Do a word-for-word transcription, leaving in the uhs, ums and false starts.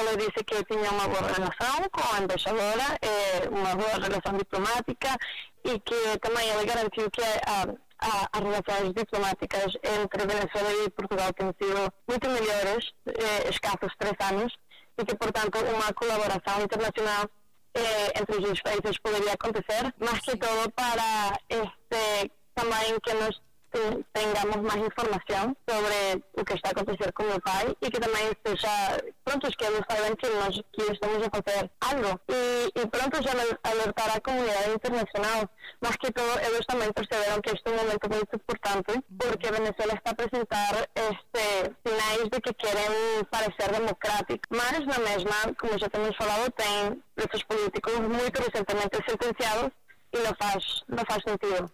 Lula disse que tinha uma boa relação com a embaixadora, é, uma boa relação diplomática, e que também ele garantiu que a, a, as relações diplomáticas entre Venezuela e Portugal têm sido muito melhores, eh, escassos três anos, e que, portanto, uma colaboração internacional eh, entre os dois países poderia acontecer, mais que todo para este, também que nós tengamos mais informação sobre o que está a acontecer com o meu pai e que também seja prontos que eles saibam que nós que estamos a fazer algo e, e prontos a alertar a comunidade internacional, mas que todo eles também perceberam que este é um momento muito importante porque Venezuela está a apresentar este, sinais de que querem parecer democrático, mas na mesma, como já temos falado, tem presos políticos muito recentemente sentenciados e não faz, não faz sentido.